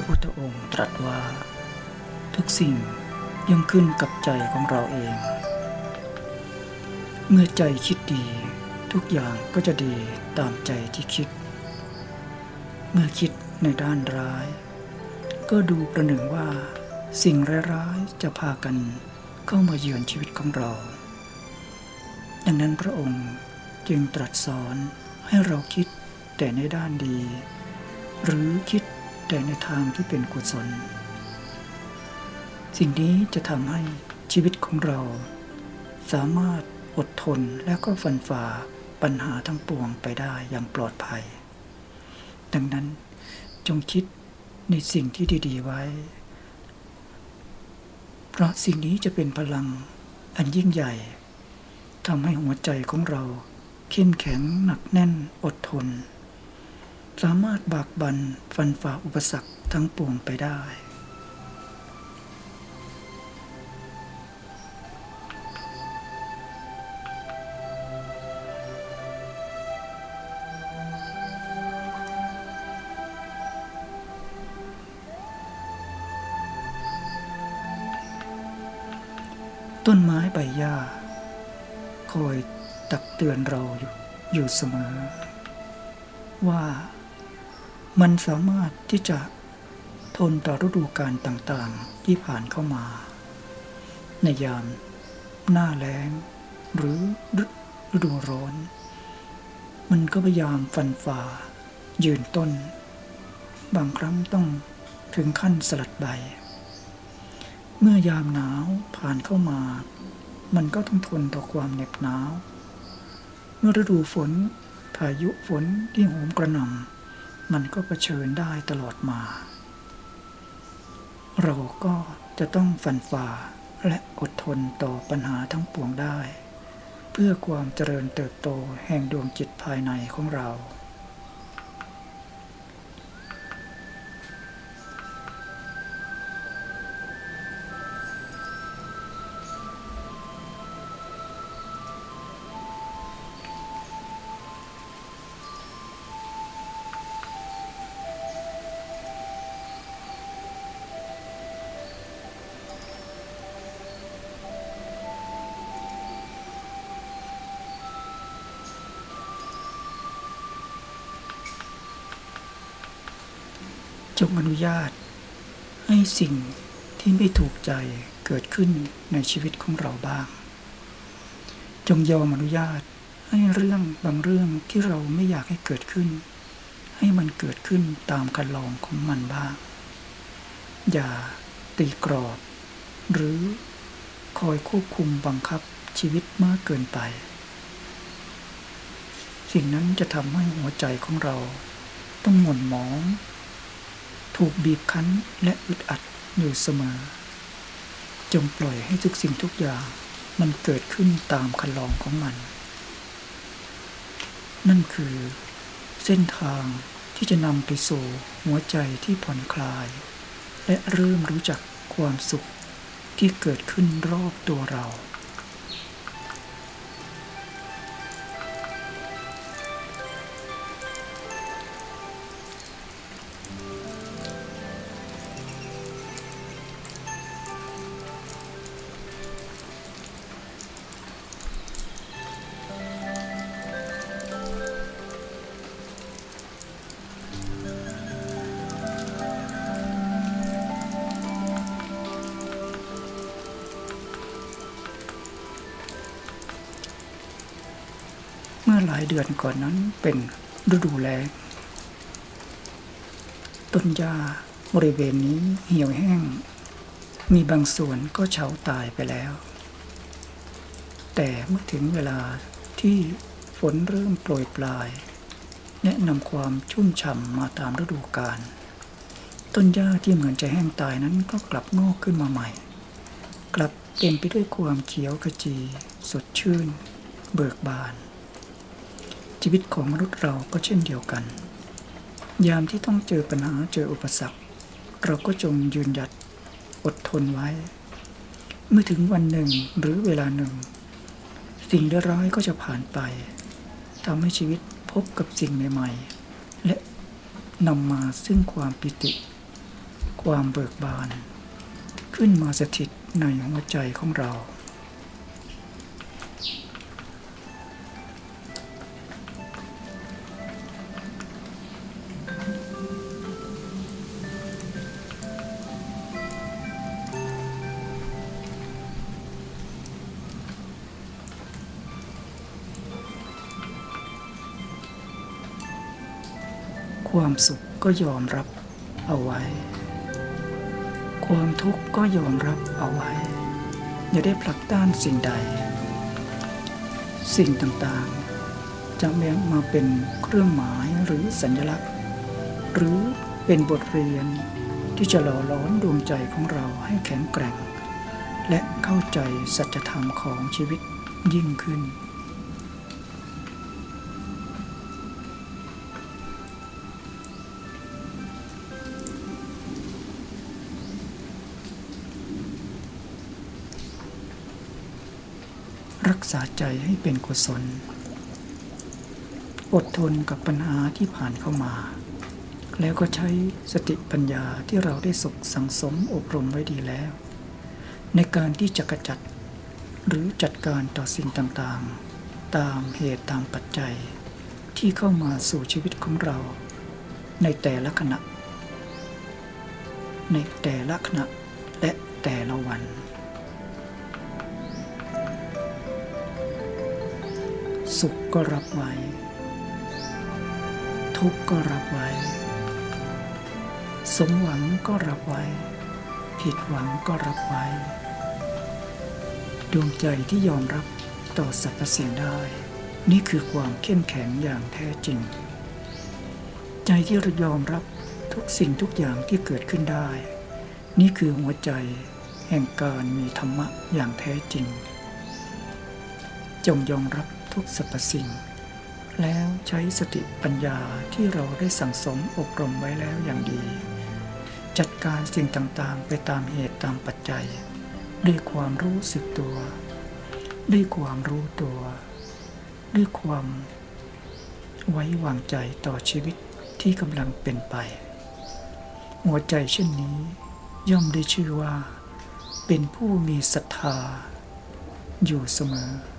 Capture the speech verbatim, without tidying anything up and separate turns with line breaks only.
พุทธองค์ตรัสว่าทุกสิ่งย่อมขึ้นกับใจของเราเอง เมื่อใจคิดดีทุกอย่างก็จะดีตามใจที่คิด เมื่อคิดในด้านร้ายก็ดูประหนึ่งว่าสิ่งร้ายๆจะพากันเข้ามาเยือนชีวิตของเราดังนั้นพระองค์จึงตรัสสอนให้เราคิดแต่ในด้านดี หรือคิดแต่ในทางที่เป็นกุศลสิ่งนี้จะทำให้ชีวิตของเราสามารถอดทนและก็ฟันฝ่าปัญหาทั้งปวงไปได้อย่างปลอดภัยดังนั้นจงคิดในสิ่งที่ดีๆไว้เพราะสิ่งนี้จะเป็นพลังอันยิ่งใหญ่ทำให้หัวใจของเราเข้มแข็งหนักแน่นอดทนสามารถบากบั่นฟันฝ่าอุปสรรคทั้งปวงไปได้ต้นไม้ใบหญ้าคอยตักเตือนเราอยู่เสมอว่ามันสามารถที่จะทนต่อฤดูกาลต่างๆที่ผ่านเข้ามาในยามหน้าแล้งหรือฤดูร้อนมันก็พยายามฟันฝ่ายืนต้นบางครั้งต้องถึงขั้นสลัดใบเมื่อยามหนาวผ่านเข้ามามันก็ต้องทนต่อความเหน็บหนาวเมื่อฤดูฝนพายุฝนที่โหมกระหน่ำมันก็เผชิญได้ตลอดมาเราก็จะต้องฟันฝ่าและอดทนต่อปัญหาทั้งปวงได้เพื่อความเจริญเติบโตแห่งดวงจิตภายในของเราจงอนุญาตให้สิ่งที่ไม่ถูกใจเกิดขึ้นในชีวิตของเราบ้างจงยอมอนุญาตให้เรื่องบางเรื่องที่เราไม่อยากให้เกิดขึ้นให้มันเกิดขึ้นตามคันลองของมันบ้างอย่าตีกรอบหรือคอยควบคุมบังคับชีวิตมากเกินไปสิ่งนั้นจะทำให้หัวใจของเราต้องหม่นหมองถูกบีบคั้นและอึดอัดอยู่เสมอจงปล่อยให้ทุกสิ่งทุกอย่างมันเกิดขึ้นตามคันลองของมันนั่นคือเส้นทางที่จะนำไปสู่หัวใจที่ผ่อนคลายและเริ่มรู้จักความสุขที่เกิดขึ้นรอบตัวเราเมื่อหลายเดือนก่อนนั้นเป็นฤดูแล้งต้นหญ้าบริเวณนี้เหี่ยวแห้งมีบางส่วนก็เฉาตายไปแล้วแต่เมื่อถึงเวลาที่ฝนเริ่มโปรยปลายและนำความชุ่มฉ่ำมาตามฤดูกาลต้นหญ้าที่เหมือนจะแห้งตายนั้นก็กลับงอกขึ้นมาใหม่กลับเต็มไปด้วยความเขียวขจีสดชื่นเบิกบานชีวิตของมนุษย์เราก็เช่นเดียวกันยามที่ต้องเจอปัญหาเจออุปสรรคเราก็จงยืนหยัดอดทนไว้เมื่อถึงวันหนึ่งหรือเวลาหนึ่งสิ่งร้ายก็จะผ่านไปทำให้ชีวิตพบกับสิ่งใหม่ๆและนำมาซึ่งความปิติความเบิกบานขึ้นมาสถิตในหัวใจของเราความสุขก็ยอมรับเอาไว้ความทุกข์ก็ยอมรับเอาไว้อย่าได้ผลักต้านสิ่งใดสิ่งต่างๆจะมาเป็นเครื่องหมายหรือสัญลักษณ์หรือเป็นบทเรียนที่จะหล่อหลอมดวงใจของเราให้แข็งแกร่งและเข้าใจสัจธรรมของชีวิตยิ่งขึ้นรักษาใจให้เป็นกุศลอดทนกับปัญหาที่ผ่านเข้ามาแล้วก็ใช้สติปัญญาที่เราได้ฝึกสั่งสมอบรมไว้ดีแล้วในการที่จะกระจัดหรือจัดการต่อสิ่งต่างๆตามเหตุตามปัจจัยที่เข้ามาสู่ชีวิตของเราในแต่ละขณะในแต่ละขณะและแต่ละวันสุขก็รับไว้ทุกข์ก็รับไว้สมหวังก็รับไว้ผิดหวังก็รับไว้ดวงใจที่ยอมรับต่อสรรพสิ่งได้นี่คือความเข้มแข็งอย่างแท้จริงใจที่ยอมรับทุกสิ่งทุกอย่างที่เกิดขึ้นได้นี่คือหัวใจแห่งการมีธรรมะอย่างแท้จริงจงยอมรับทุกสรรพสิ่งแล้วใช้สติปัญญาที่เราได้สั่งสมอบรมไว้แล้วอย่างดีจัดการสิ่งต่างๆไปตามเหตุตามปัจจัยด้วยความรู้สึกตัวด้วยความรู้ตัวด้วยความไว้วางใจต่อชีวิตที่กำลังเป็นไปหัวใจเช่นนี้ย่อมได้ชื่อว่าเป็นผู้มีศรัทธาอยู่เสมอ